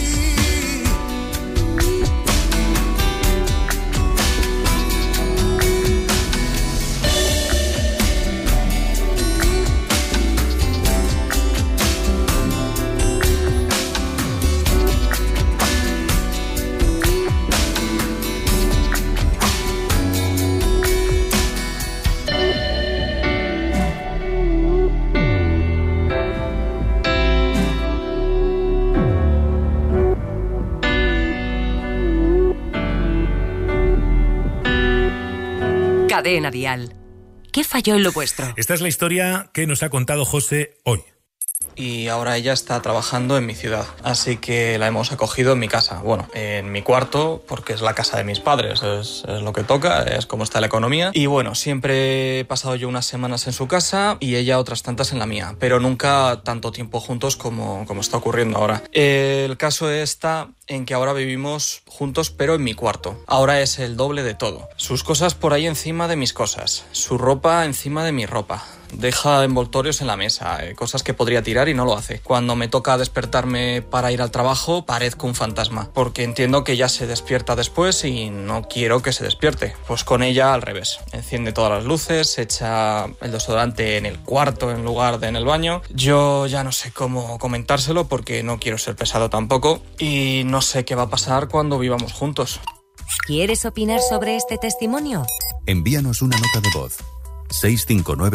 Cadena Dial. ¿Qué falló en lo vuestro? Esta es la historia que nos ha contado José hoy. Y ahora ella está trabajando en mi ciudad, así que la hemos acogido en mi casa, bueno, en mi cuarto, porque es la casa de mis padres, es lo que toca, es como está la economía. Y bueno, siempre he pasado yo unas semanas en su casa y ella otras tantas en la mía, pero nunca tanto tiempo juntos como está ocurriendo ahora. El caso está en que ahora vivimos juntos, pero en mi cuarto. Ahora es el doble de todo. Sus cosas por ahí encima de mis cosas, su ropa encima de mi ropa. Deja envoltorios en la mesa, cosas que podría tirar y no lo hace. Cuando me toca despertarme para ir al trabajo, parezco un fantasma, porque entiendo que ella se despierta después y no quiero que se despierte. Pues con ella al revés. Enciende todas las luces, echa el desodorante en el cuarto en lugar de en el baño. Yo ya no sé cómo comentárselo porque no quiero ser pesado tampoco y no sé qué va a pasar cuando vivamos juntos. ¿Quieres opinar sobre este testimonio? Envíanos una nota de voz. 659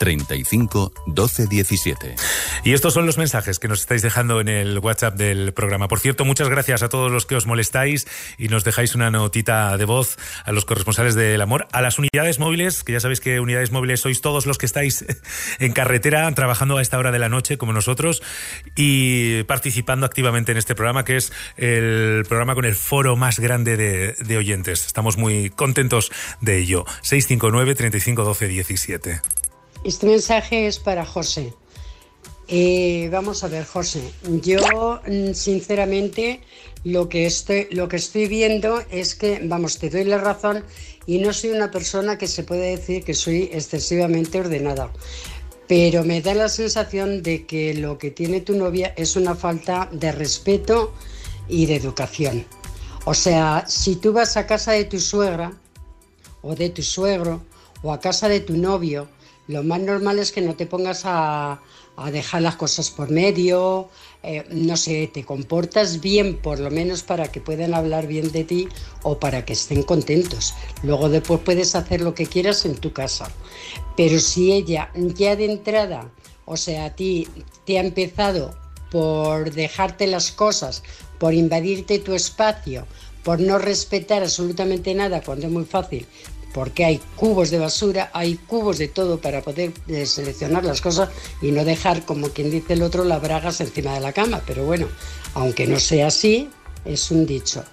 35 12 17. Y estos son los mensajes que nos estáis dejando en el WhatsApp del programa. Por cierto, muchas gracias a todos los que os molestáis y nos dejáis una notita de voz, a los corresponsales del amor, a las unidades móviles, que ya sabéis que unidades móviles sois todos los que estáis en carretera trabajando a esta hora de la noche como nosotros y participando activamente en este programa, que es el programa con el foro más grande de oyentes. Estamos muy contentos de ello. 659 35 12 17. Este mensaje es para José. Vamos a ver, José. Yo, sinceramente, lo que estoy viendo es que, vamos, te doy la razón y no soy una persona que se puede decir que soy excesivamente ordenada. Pero me da la sensación de que lo que tiene tu novia es una falta de respeto y de educación. O sea, si tú vas a casa de tu suegra o de tu suegro o a casa de tu novio, lo más normal es que no te pongas a dejar las cosas por medio, no sé, te comportas bien por lo menos para que puedan hablar bien de ti o para que estén contentos. Luego después puedes hacer lo que quieras en tu casa. Pero si ella ya de entrada, o sea, a ti te ha empezado por dejarte las cosas, por invadirte tu espacio, por no respetar absolutamente nada cuando es muy fácil, porque hay cubos de basura, hay cubos de todo para poder seleccionar las cosas y no dejar, como quien dice el otro, las bragas encima de la cama. Pero bueno, aunque no sea así, es un dicho.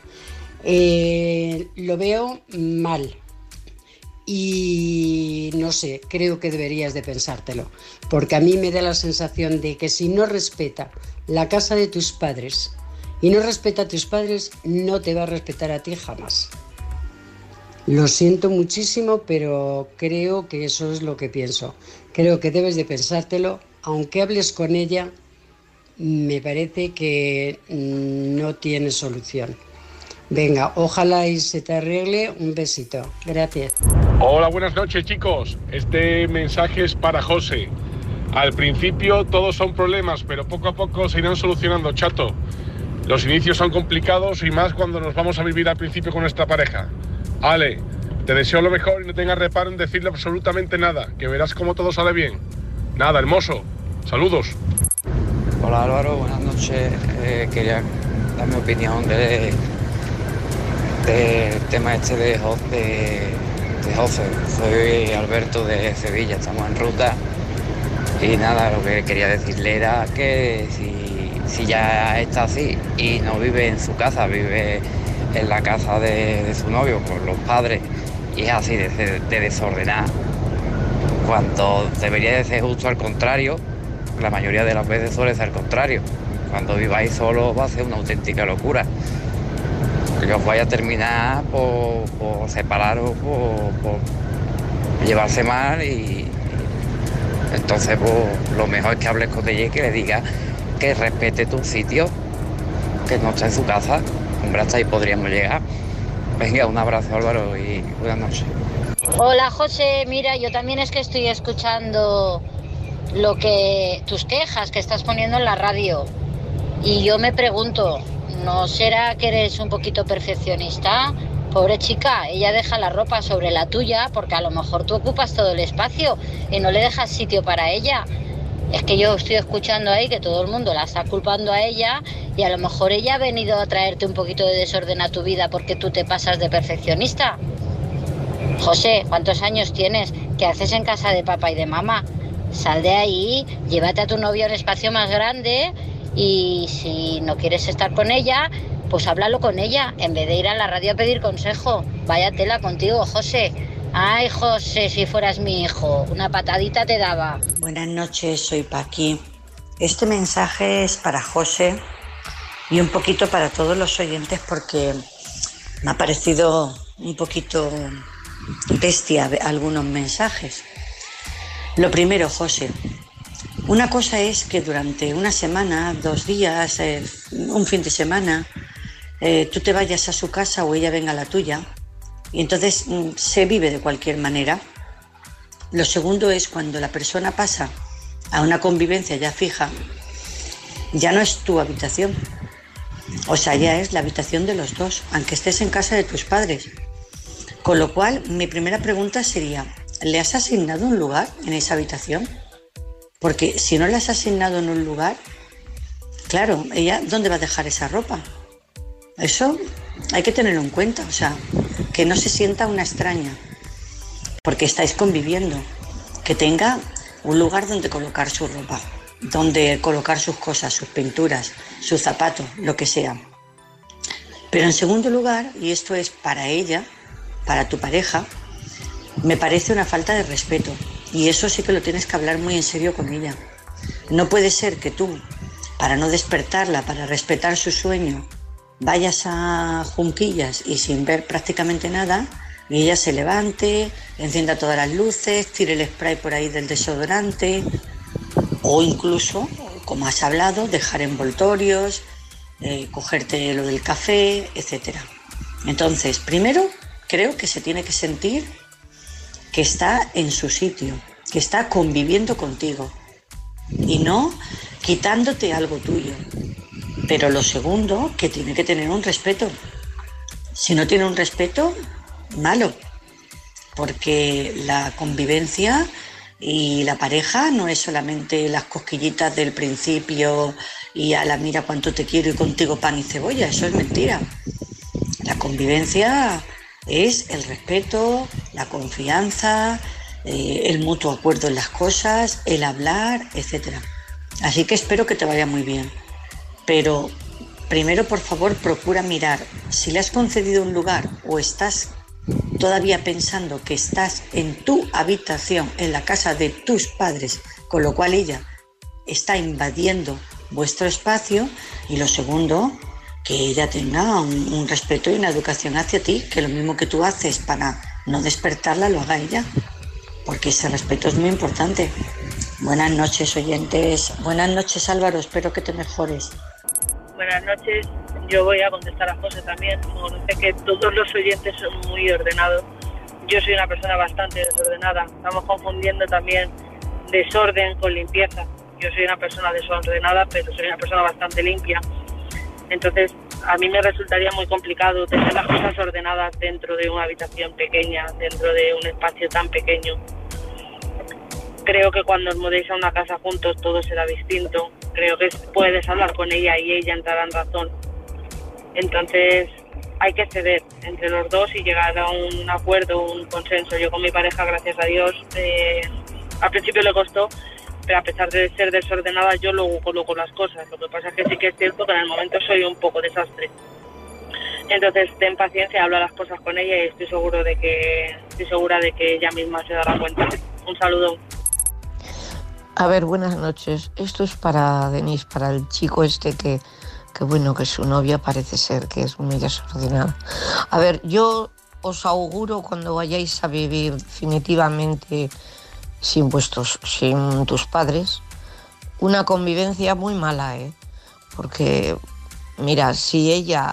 Lo veo mal y no sé, creo que deberías de pensártelo, porque a mí me da la sensación de que si no respeta la casa de tus padres y no respeta a tus padres, no te va a respetar a ti jamás. Lo siento muchísimo, pero creo que eso es lo que pienso. Creo que debes de pensártelo, aunque hables con ella, me parece que no tiene solución. Venga, ojalá y se te arregle. Un besito. Gracias. Hola, buenas noches, chicos. Este mensaje es para José. Al principio todos son problemas, pero poco a poco se irán solucionando, chato. Los inicios son complicados y más cuando nos vamos a vivir al principio con nuestra pareja. Ale, te deseo lo mejor y no tengas reparo en decirle absolutamente nada, que verás cómo todo sale bien. Nada, hermoso. Saludos. Hola Álvaro, buenas noches. Quería dar mi opinión del tema este de José. Soy Alberto de Sevilla, estamos en ruta. Y nada, lo que quería decirle era que si ya está así y no vive en su casa, vive en la casa de su novio con los padres y es así de desordenar, cuando debería de ser justo al contrario. La mayoría de las veces suele ser al contrario. Cuando viváis solo va a ser una auténtica locura, que os vaya a terminar por separaros, por llevarse mal, y entonces pues, lo mejor es que hables con ella y que le digas que respete tu sitio, que no está en su casa. Hombre, hasta ahí podríamos llegar. Venga, un abrazo Álvaro y buenas noches. Hola José, mira, yo también es que estoy escuchando tus quejas que estás poniendo en la radio y yo me pregunto, ¿no será que eres un poquito perfeccionista? Pobre chica, ella deja la ropa sobre la tuya porque a lo mejor tú ocupas todo el espacio y no le dejas sitio para ella. Es que yo estoy escuchando ahí que todo el mundo la está culpando a ella y a lo mejor ella ha venido a traerte un poquito de desorden a tu vida porque tú te pasas de perfeccionista. José, ¿cuántos años tienes? ¿Qué haces en casa de papá y de mamá? Sal de ahí, llévate a tu novio a un espacio más grande y si no quieres estar con ella, pues háblalo con ella en vez de ir a la radio a pedir consejo. Vaya tela contigo, José. Ay, José, si fueras mi hijo, una patadita te daba. Buenas noches, soy Paqui. Este mensaje es para José y un poquito para todos los oyentes porque me ha parecido un poquito bestia algunos mensajes. Lo primero, José, una cosa es que durante una semana, 2 días, un fin de semana, tú te vayas a su casa o ella venga a la tuya. Y entonces se vive de cualquier manera. Lo segundo es cuando la persona pasa a una convivencia ya fija, ya no es tu habitación. O sea, ya es la habitación de los dos, aunque estés en casa de tus padres. Con lo cual, mi primera pregunta sería, ¿le has asignado un lugar en esa habitación? Porque si no le has asignado en un lugar, claro, ella, ¿dónde va a dejar esa ropa? Eso hay que tenerlo en cuenta, o sea, que no se sienta una extraña, porque estáis conviviendo, que tenga un lugar donde colocar su ropa, donde colocar sus cosas, sus pinturas, sus zapatos, lo que sea. Pero en segundo lugar, y esto es para ella, para tu pareja, me parece una falta de respeto, y eso sí que lo tienes que hablar muy en serio con ella. No puede ser que tú, para no despertarla, para respetar su sueño, vayas a Junquillas y sin ver prácticamente nada, y ella se levante, encienda todas las luces, tire el spray por ahí del desodorante, o incluso, como has hablado, dejar envoltorios, cogerte lo del café, etc. Entonces, primero, creo que se tiene que sentir que está en su sitio, que está conviviendo contigo y no quitándote algo tuyo. Pero lo segundo, que tiene que tener un respeto. Si no tiene un respeto, malo, porque la convivencia y la pareja no es solamente las cosquillitas del principio y a la mira cuánto te quiero y contigo pan y cebolla, eso es mentira. La convivencia es el respeto, la confianza, el mutuo acuerdo en las cosas, el hablar, etc. Así que espero que te vaya muy bien. Pero primero, por favor, procura mirar si le has concedido un lugar o estás todavía pensando que estás en tu habitación, en la casa de tus padres, con lo cual ella está invadiendo vuestro espacio. Y lo segundo, que ella tenga un respeto y una educación hacia ti, que lo mismo que tú haces para no despertarla, lo haga ella, porque ese respeto es muy importante. Buenas noches, oyentes. Buenas noches, Álvaro, espero que te mejores. Buenas noches, yo voy a contestar a José también. Sé que todos los oyentes son muy ordenados. Yo soy una persona bastante desordenada. Estamos confundiendo también desorden con limpieza. Yo soy una persona desordenada, pero soy una persona bastante limpia. Entonces, a mí me resultaría muy complicado tener las cosas ordenadas dentro de una habitación pequeña, dentro de un espacio tan pequeño. Creo que cuando os mudéis a una casa juntos todo será distinto. Creo que puedes hablar con ella y ella entrará en razón. Entonces hay que ceder entre los dos y llegar a un acuerdo, un consenso. Yo con mi pareja, gracias a Dios, al principio le costó, pero a pesar de ser desordenada yo luego coloco las cosas. Lo que pasa es que sí que es cierto que en el momento soy un poco desastre. Entonces ten paciencia, habla las cosas con ella y estoy segura de que ella misma se dará cuenta. Un saludo. A ver, buenas noches. Esto es para Denise, para el chico este que bueno, que su novia parece ser que es muy desordenada. A ver, yo os auguro cuando vayáis a vivir definitivamente sin tus padres, una convivencia muy mala, porque mira, si ella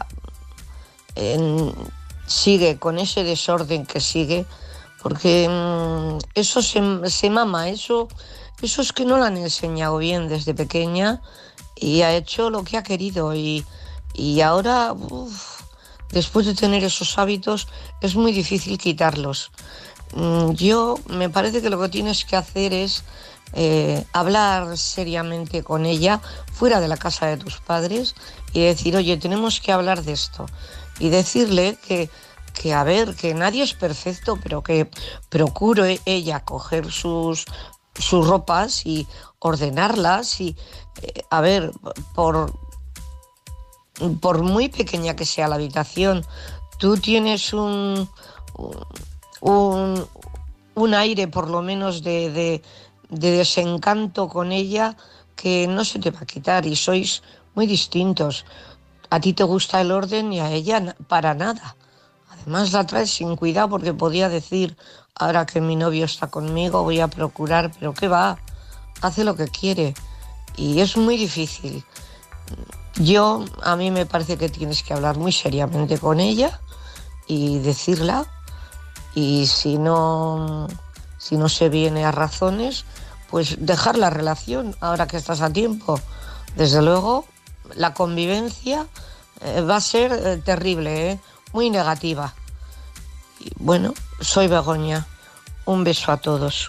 sigue con ese desorden que sigue, porque eso se mama, eso es que no la han enseñado bien desde pequeña y ha hecho lo que ha querido y ahora, después de tener esos hábitos, es muy difícil quitarlos. Yo me parece que lo que tienes que hacer es hablar seriamente con ella fuera de la casa de tus padres y decir, oye, tenemos que hablar de esto y decirle que a ver, que nadie es perfecto, pero que procure ella coger sus ropas y ordenarlas y, a ver, por muy pequeña que sea la habitación, tú tienes un aire por lo menos de desencanto con ella que no se te va a quitar y sois muy distintos. A ti te gusta el orden y a ella para nada. Además la traes sin cuidado porque podía decir, ahora que mi novio está conmigo voy a procurar, pero ¿qué va? Hace lo que quiere y es muy difícil. A mí me parece que tienes que hablar muy seriamente con ella y decirla, y si no se viene a razones, pues dejar la relación ahora que estás a tiempo. Desde luego la convivencia va a ser terrible, muy negativa. Y bueno, soy Begoña. Un beso a todos.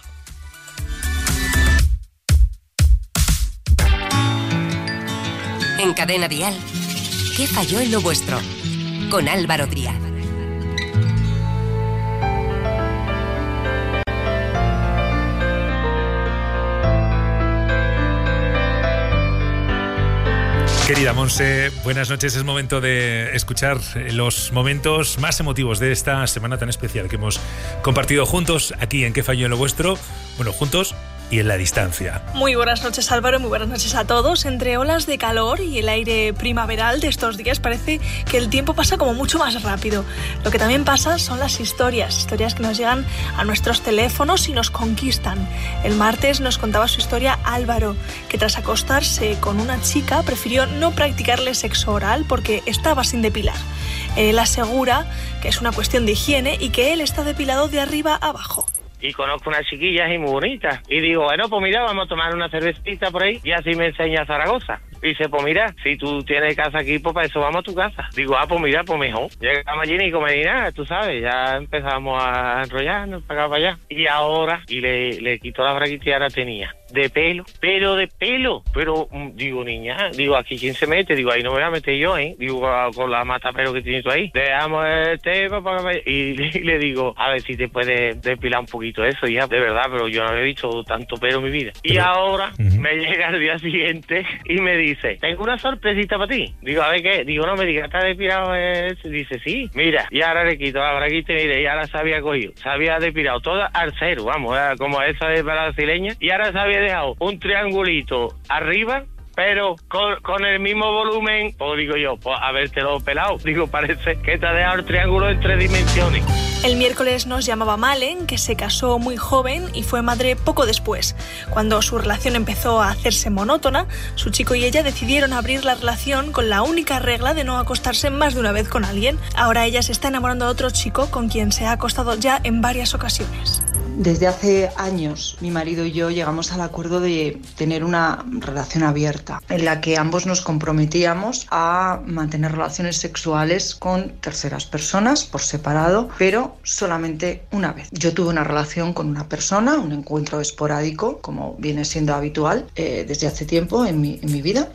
En Cadena Dial, ¿qué falló en lo vuestro? Con Álvaro Díaz. Querida Monse, buenas noches. Es momento de escuchar los momentos más emotivos de esta semana tan especial que hemos compartido juntos aquí en ¿Qué falló en lo vuestro? Bueno, juntos y en la distancia. Muy buenas noches, Álvaro, muy buenas noches a todos. Entre olas de calor y el aire primaveral de estos días parece que el tiempo pasa como mucho más rápido. Lo que también pasa son las historias que nos llegan a nuestros teléfonos y nos conquistan. El martes nos contaba su historia Álvaro, que tras acostarse con una chica prefirió no practicarle sexo oral porque estaba sin depilar. Él asegura que es una cuestión de higiene y que él está depilado de arriba a abajo. Y conozco unas chiquillas y muy bonitas. Y digo, bueno, pues mira, vamos a tomar una cervecita por ahí y así me enseña Zaragoza. Y dice, pues mira, si tú tienes casa aquí, pues para eso vamos a tu casa. Digo, pues mira, pues mejor. Llegamos allí ni comer ni nada, tú sabes. Ya empezamos a enrollarnos para acá, para allá. Y ahora, le quitó la braguita y ahora tenía de pelo. Pero, digo, niña, digo, aquí quién se mete. Digo, ahí no me voy a meter yo, Digo, con la mata pelo que tienes tú ahí. Dejamos el tema y le digo, a ver si te puedes depilar un poquito eso, ya, de verdad, pero yo no he visto tanto pelo en mi vida. Y ahora me llega el día siguiente y me dice, tengo una sorpresita para ti. Digo, a ver qué. Digo, no me digas, ¿está depilado? Dice, sí. Mira, y ahora le quito la braguita, mire, y ahora se había cogido, se había depilado toda al cero, vamos, como esa de brasileña, y ahora se había dejado un triangulito arriba, pero con el mismo volumen. Pues digo yo, pues habértelo pelado. Digo, parece que te ha dejado el triángulo en 3 dimensiones. El miércoles nos llamaba Malen, que se casó muy joven y fue madre poco después. Cuando su relación empezó a hacerse monótona, su chico y ella decidieron abrir la relación con la única regla de no acostarse más de una vez con alguien. Ahora ella se está enamorando de otro chico con quien se ha acostado ya en varias ocasiones. Desde hace años, mi marido y yo llegamos al acuerdo de tener una relación abierta, en la que ambos nos comprometíamos a mantener relaciones sexuales con terceras personas por separado, pero solamente una vez. Yo tuve una relación con una persona, un encuentro esporádico, como viene siendo habitual desde hace tiempo en mi vida,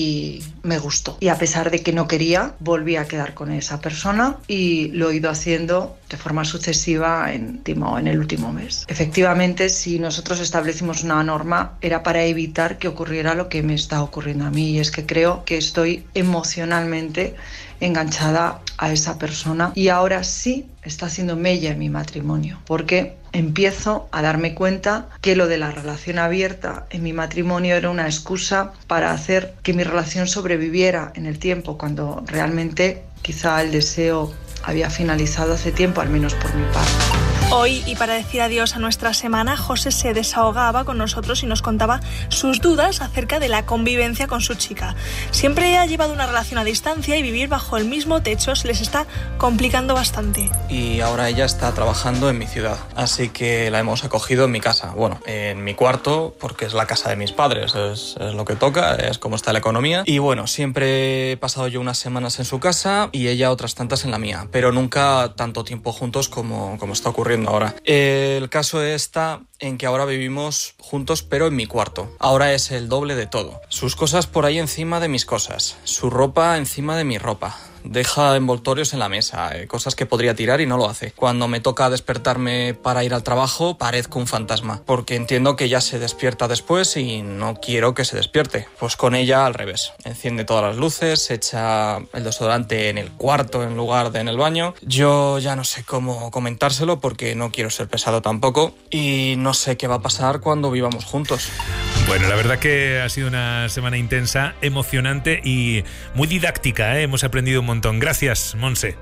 y me gustó. Y a pesar de que no quería, volví a quedar con esa persona y lo he ido haciendo de forma sucesiva en el último mes. Efectivamente, si nosotros establecimos una norma, era para evitar que ocurriera lo que me está ocurriendo a mí, y es que creo que estoy emocionalmente enganchada a esa persona y ahora sí está haciendo mella en mi matrimonio, porque empiezo a darme cuenta que lo de la relación abierta en mi matrimonio era una excusa para hacer que mi relación sobreviviera en el tiempo, cuando realmente quizá el deseo había finalizado hace tiempo, al menos por mi parte. Hoy, y para decir adiós a nuestra semana, José se desahogaba con nosotros y nos contaba sus dudas acerca de la convivencia con su chica. Siempre ha llevado una relación a distancia y vivir bajo el mismo techo se les está complicando bastante. Y ahora ella está trabajando en mi ciudad, así que la hemos acogido en mi casa. Bueno, en mi cuarto, porque es la casa de mis padres, es lo que toca, es como está la economía. Y bueno, siempre he pasado yo unas semanas en su casa y ella otras tantas en la mía, pero nunca tanto tiempo juntos como está ocurriendo ahora. El caso está en que ahora vivimos juntos, pero en mi cuarto. Ahora es el doble de todo. Sus cosas por ahí encima de mis cosas, su ropa encima de mi ropa. Deja envoltorios en la mesa, cosas que podría tirar y no lo hace. Cuando me toca despertarme para ir al trabajo, parezco un fantasma, porque entiendo que ella se despierta después y no quiero que se despierte. Pues con ella al revés. Enciende todas las luces, echa el desodorante en el cuarto en lugar de en el baño. Yo ya no sé cómo comentárselo porque no quiero ser pesado tampoco y no sé qué va a pasar cuando vivamos juntos. Bueno, la verdad que ha sido una semana intensa, emocionante y muy didáctica, ¿eh? Hemos aprendido un montón. Gracias, Monse.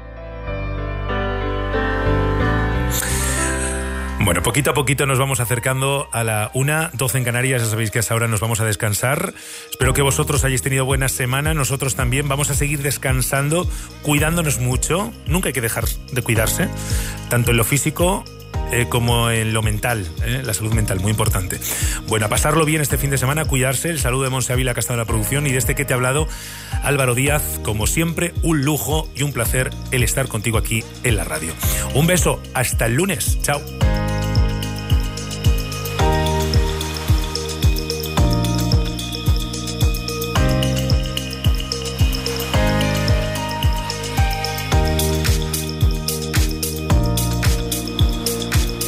Bueno, poquito a poquito nos vamos acercando a la 1:12 en Canarias. Ya sabéis que a esa hora nos vamos a descansar. Espero que vosotros hayáis tenido buena semana. Nosotros también vamos a seguir descansando, cuidándonos mucho. Nunca hay que dejar de cuidarse, tanto en lo físico como en lo mental, la salud mental, muy importante. Bueno, a pasarlo bien este fin de semana, cuidarse. El saludo de Monse Ávila, que ha estado en la producción, y de este que te ha hablado, Álvaro Díaz. Como siempre, un lujo y un placer el estar contigo aquí en la radio. Un beso, hasta el lunes. Chao.